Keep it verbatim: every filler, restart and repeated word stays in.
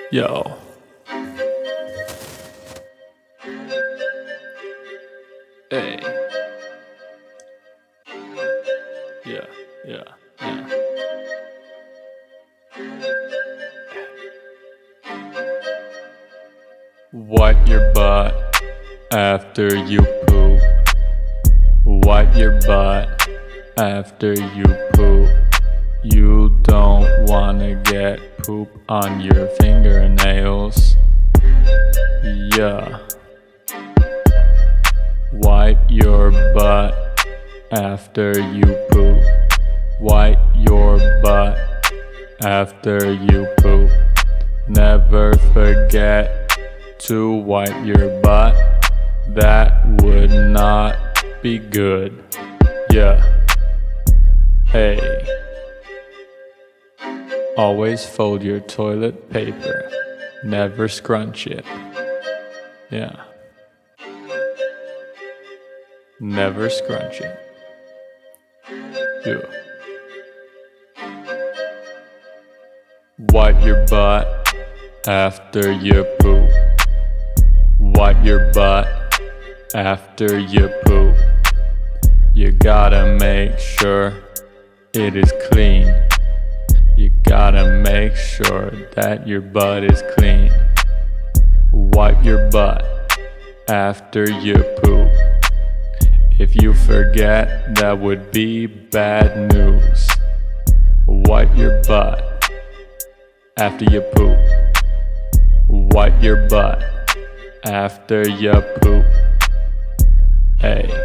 Yo. Hey. Yeah, yeah, yeah. Wipe your butt after you poop. Wipe your butt after you poop. You don't wanna get poop on your fingernails. Yeah. Wipe your butt after you poop. Wipe your butt after you poop. Never forget to wipe your butt. That would not be good. Yeah. Hey. Always fold your toilet paper. Never scrunch it. Yeah. Never scrunch it. Yeah. Wipe your butt after you poop. Wipe your butt after you poop. You gotta make sure it is clean. You gotta make sure that your butt is clean. Wipe your butt after you poop. If you forget, that would be bad news. Wipe your butt after you poop. Wipe your butt after you poop. Hey.